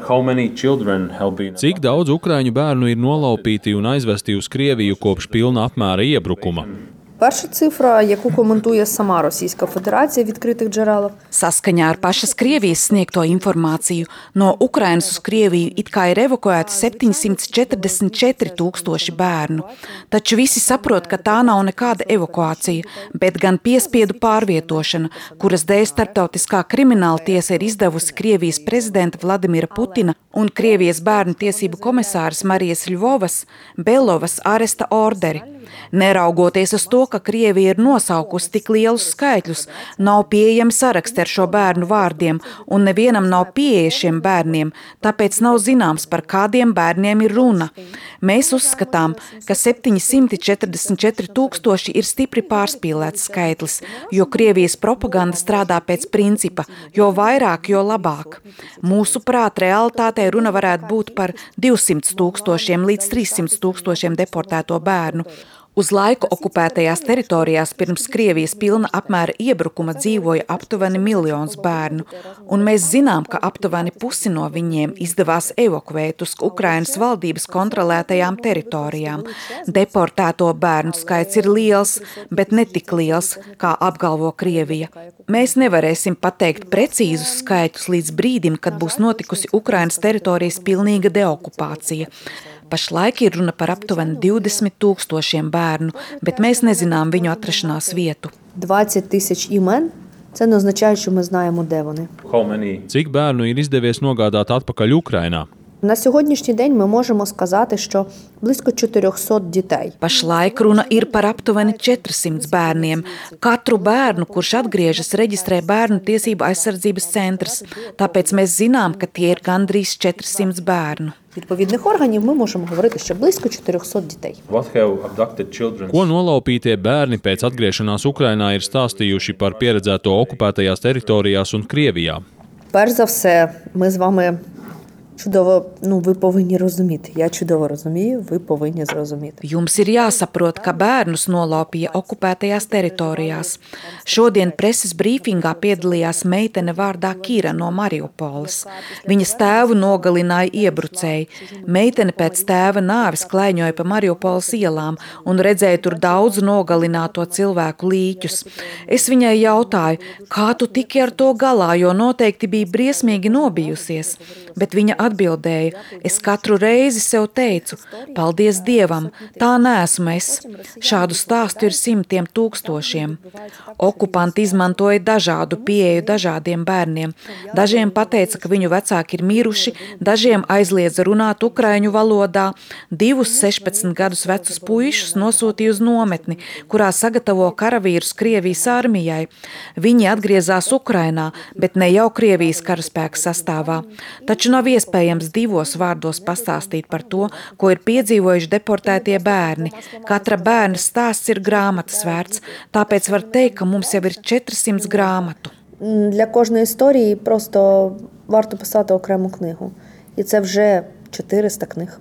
Cik daudz ukraiņu bērnu ir nolaupīti un aizvesti uz Krieviju kopš pilna apmēra iebrukuma? Перша цифра, яку коментує сама Російська Федерація в відкритих джерелах. Saskaņā ar pašas Krievijas sniegto informāciju, no Ukrainas uz Krieviju it kā ir evakuēti 744 000 bērnu. Taču visi saprot, ka tā nav nekāda evakuācija, bet gan piespiedu pārvietošana, kuras dēļ Starptautiskā krimināla tiesa ir izdevusi Krievijas prezidenta Vladimira Putina un Krievijas bērnu tiesību komisāras Marijas Ļvovas Belovas aresta orderi. Neraugoties uz to, ka Krievija ir nosaukusi tik lielus skaitļus, nav pieejami saraksti ar šo bērnu vārdiem, un nevienam nav pieeja šiem bērniem, tāpēc nav zināms, par kādiem bērniem ir runa. Mēs uzskatām, ka 744 000 ir stipri pārspīlēts skaitlis, jo Krievijas propaganda strādā pēc principa, jo vairāk, jo labāk. Mūsuprāt, realitātē runa varētu būt par 200 000 līdz 300 000 deportēto bērnu. Uz laiku okupētajās teritorijās pirms Krievijas pilna apmēra iebrukuma dzīvoja aptuveni 1 miljons bērnu, un mēs zinām, ka aptuveni pusi no viņiem izdevās evakuēt uz Ukrainas valdības kontrolētajām teritorijām. Deportēto bērnu skaits ir liels, bet ne tik liels, kā apgalvo Krievija. Mēs nevarēsim pateikt precīzus skaitļus līdz brīdim, kad būs notikusi Ukrainas teritorijas pilnīga deokupācija. Pašlaik ir runa par aptuveni 20 000 bērnu, bet mēs nezinām viņu atrašanās vietu. 20 000 імен – це не означає, що ми знаємо, де вони. Cik bērnu ir izdevies nogādāt atpakaļ Ukrainā? На сьогоднішній день ми можемо сказати, що близько 400 дітей. Pašlaik runa ir par aptuveni 400 bērniem. Katru bērnu, kurš atgriežas, reģistrē Bērnu tiesību aizsardzības centrs. Tāpēc mēs zinām, ka tie ir gandrīz 400 bērnu. Відповідних органів ми можемо говорити, що близько 400 дітей. Ko nolaupītie bērni pēc atgriešanās Ukrainā ir stāstījuši par pieredzēto okupētajās teritorijās un Krievijā? Перш за все, ми з вами чудово, ви повинні розуміти. Я чудово розумію, ви повинні зрозуміти. Jums ir jāsaprot, ka bērnus nolaupīja okupētajās teritorijās. Šodien preses brīfingā piedalījās meitene vārdā Kira no Mariupoles. Viņas tēvu nogalināja iebrucēji. Meitene pēc tēva nāves klaiņoja pa Mariupoles ielām un redzēja tur daudz nogalināto cilvēku līķus. Es viņai jautāju, kā tu tiki ar to galā, jo noteikti bija briesmīgi nobijusies. Bet viņa atbildēja, es katru reizi sev teicu, paldies Dievam, tā neesmu es. Šādu stāstu ir 100 000. Okupanti izmantoja dažādu pieeju dažādiem bērniem. Dažiem pateica, ka viņu vecāki ir miruši, dažiem aizliedza runāt ukraiņu valodā. 2 16 gadus vecus puišus nosūtīja uz nometni, kurā sagatavo karavīrus Krievijas armijai. Viņi atgriezās Ukrainā, bet ne jau Krievijas karaspēka sastāvā. Taču nav iespējams 2 vārdos pastāstīt par to, ko ir piedzīvojuši deportētie bērni. Katra bērna stāsts ir grāmatas vērts, tāpēc var teikt, ka mums jau ir 400 grāmatu. Для кожної історії просто варто писати окрему книгу. І це вже 400 книг.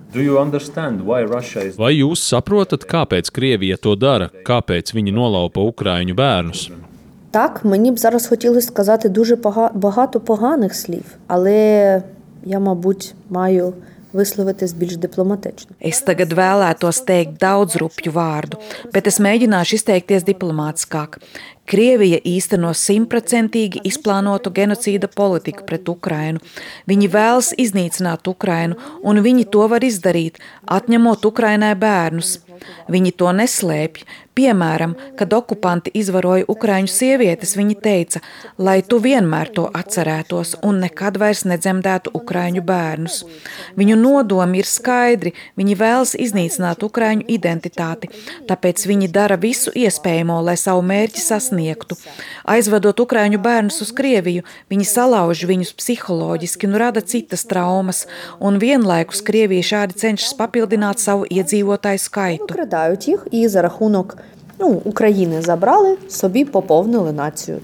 Vai jūs saprotat, kāpēc Krievija to dara, kāpēc viņi nolaupa ukraiņu bērnus? Так, мені б зараз хотілося сказати дуже багато поганих слів, але я, мабуть, маю висловитись більш дипломатично. Es tagad vēlētos teikt daudz rupju vārdu, bet es mēģināšu izteikties diplomātiskāk. Krievija īsteno 100% izplānotu genocīda politiku pret Ukrainu. Viņi vēlas iznīcināt Ukrainu, un viņi to var izdarīt, atņemot Ukrainai bērnus. Viņi to neslēpj. Piemēram, kad okupanti izvaroja ukraiņu sievietes, viņi teica, lai tu vienmēr to atcerētos un nekad vairs nedzemdētu ukraiņu bērnus. Viņu nodomi ir skaidri, viņi vēlas iznīcināt ukraiņu identitāti, tāpēc viņi dara visu iespējamo, lai savu mērķi sasniegtu. Aizvedot ukraiņu bērnus uz Krieviju, viņi salauž viņus psiholoģiski un rada citas traumas, un vienlaikus Krievija šādi cenšas papildināt savu iedzīvotāju skaitu. Викрадають їх і за рахунок України забрали, собі поповнили націю.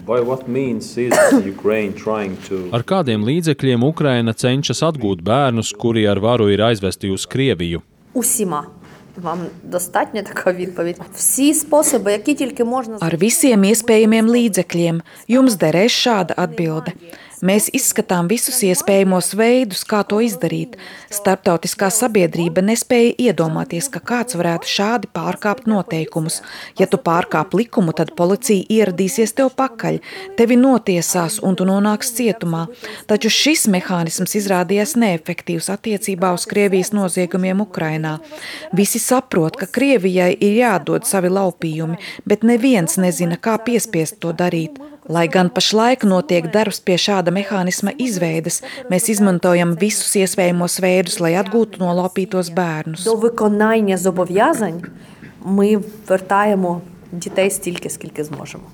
Ar kādiem līdzekļiem Ukraina cenšas atgūt bērnus, kuri ar varu ir aizvesti uz Krieviju? Усіма. Вам достатня така відповідь. Всі способи, які тільки можна... Ar visiem iespējamiem līdzekļiem. Jums derēs šāda atbilde. Mēs izskatām visus iespējamos veidus, kā to izdarīt. Starptautiskā sabiedrība nespēja iedomāties, ka kāds varētu šādi pārkāpt noteikumus. Ja tu pārkāp likumu, tad policija ieradīsies tev pakaļ, tevi notiesās un tu nonāks cietumā. Taču šis mehānisms izrādījās neefektīvs attiecībā uz Krievijas noziegumiem Ukrainā. Visi saprot, ka Krievijai ir jādod savi laupījumi, bet neviens nezina, kā piespiest to darīt. Lai gan pašlaik notiek darbs pie šāda mehānisma izveides, mēs izmantojam visus iespējamos veidus, lai atgūtu nolaupītos bērnus. До виконання зобов'язань ми вертаємо дітей стільки, скільки зможемо.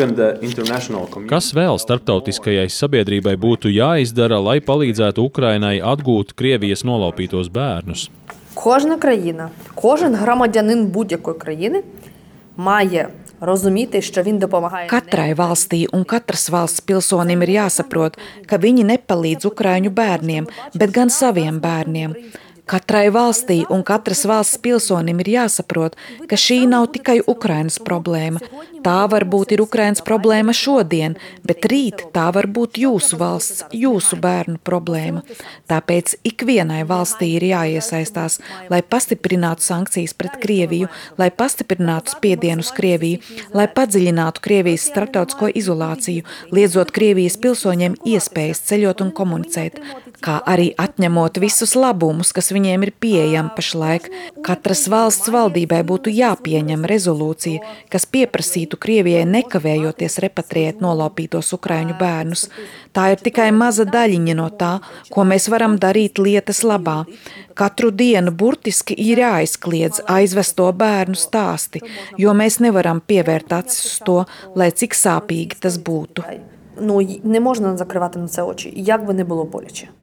Kas vēl starptautiskajai sabiedrībai būtu jāizdara, lai palīdzētu Ukrainai atgūt Krievijas nolaupītos bērnus? Кожна країна, кожен громадянин будь-якої країни має розуміти, що він допомагає. Katrai valstī un katras valsts pilsonim ir jāsaprot, ka viņi nepalīdz ukraiņu bērniem, bet gan saviem bērniem. Katrai valstī un katras valsts pilsonim ir jāsaprot, ka šī nav tikai Ukrainas problēma. Tā varbūt ir Ukrainas problēma šodien, bet rīt tā var būt jūsu valsts, jūsu bērnu problēma. Tāpēc ikvienai valstī ir jāiesaistās, lai pastiprinātu sankcijas pret Krieviju, lai pastiprinātu spiedienu uz Krieviju, lai padziļinātu Krievijas starptautisko izolāciju, liedzot Krievijas pilsoņiem iespējas ceļot un komunicēt, kā arī atņemot visus labumus, kas viņiem ir pieejami pašlaik. Katras valsts valdībai būtu jāpieņem rezolūcija, kas pieprasītu Krievijai nekavējoties repatriēt nolaupītos ukraiņu bērnus. Tā ir tikai maza daļiņa no tā, ko mēs varam darīt lietas labā. Katru dienu burtiski ir jāizkliedz aizvesto bērnu stāsti, jo mēs nevaram pievērt acis uz to, lai cik sāpīgi tas būtu. Не можна закривати на це очі, як би не було боляче.